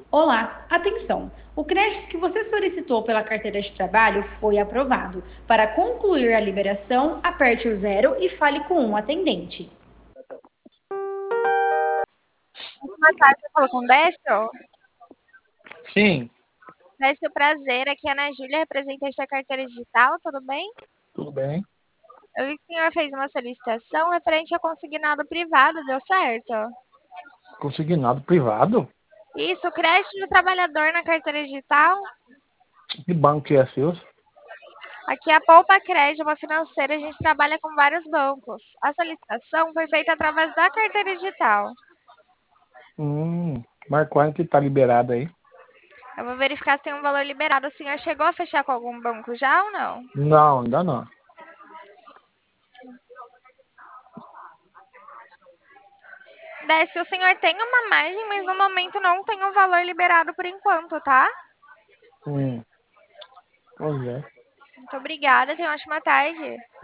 Olá, atenção! O crédito que você solicitou pela carteira de trabalho foi aprovado. Para concluir a liberação, aperte o zero e fale com um atendente. Boa tarde, eu falo com o Décio. Sim, Décio, prazer. Aqui é a Ana Júlia, representante da carteira digital, tudo bem? tudo bem. Eu vi que o senhor fez uma solicitação referente a consignado privado, deu certo? Consignado privado? Isso, crédito do trabalhador na carteira digital. Que banco que é seu? Aqui é a Poupa Crédito, uma financeira, a gente trabalha com vários bancos. A solicitação foi feita através da carteira digital. Mas quando que tá liberado aí? Eu vou verificar se tem um valor liberado. O senhor chegou a fechar com algum banco já ou não? Não, ainda não. Décio, o senhor tem uma margem, mas no momento não tem um valor liberado por enquanto, tá? Pois é. Muito obrigada, tenha uma ótima tarde.